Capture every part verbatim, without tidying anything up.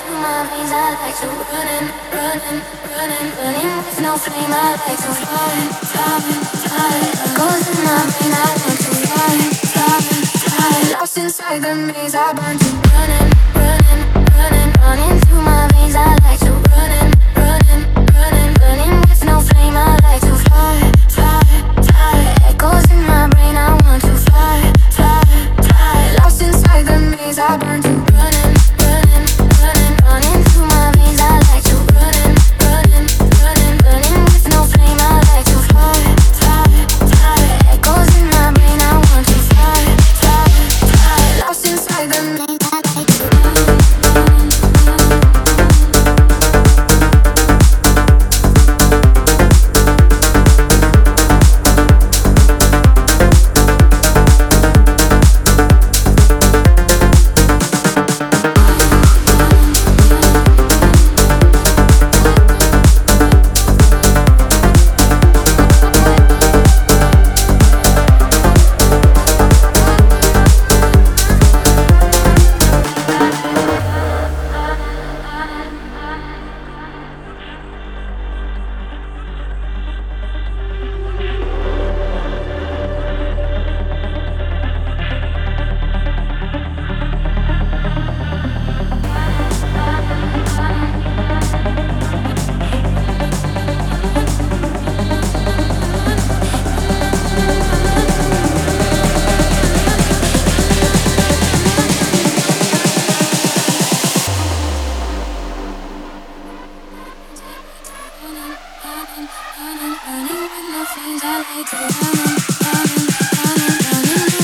my veins, I like to running, running, running, running with no flame. I like to fly, fly, fly. What goes in my brain, I want to fly, fly, fly. Lost inside the maze, I burn to running, running, running, running through my veins. I like to running, running, running, running with no flame. I like to fly, fly, fly. Echoes in my brain, I want to fly, fly, fly. Lost inside the maze, I burn to running, running, running, running through my veins. I like to running, running, running, running with no flame. I like to fly, fly, fly. Echoes in my brain, I want to fly, fly, fly. Lost inside the maze, I like to run.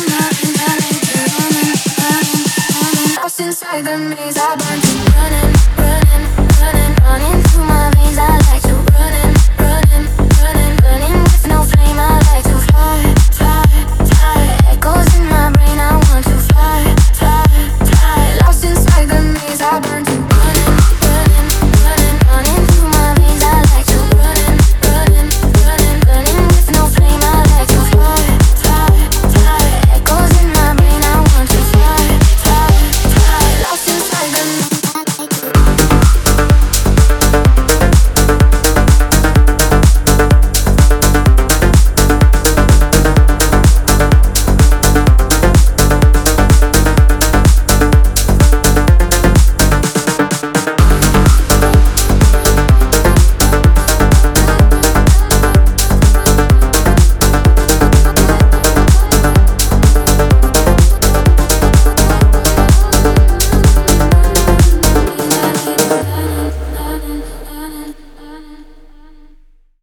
Inside the maze, I burn to running.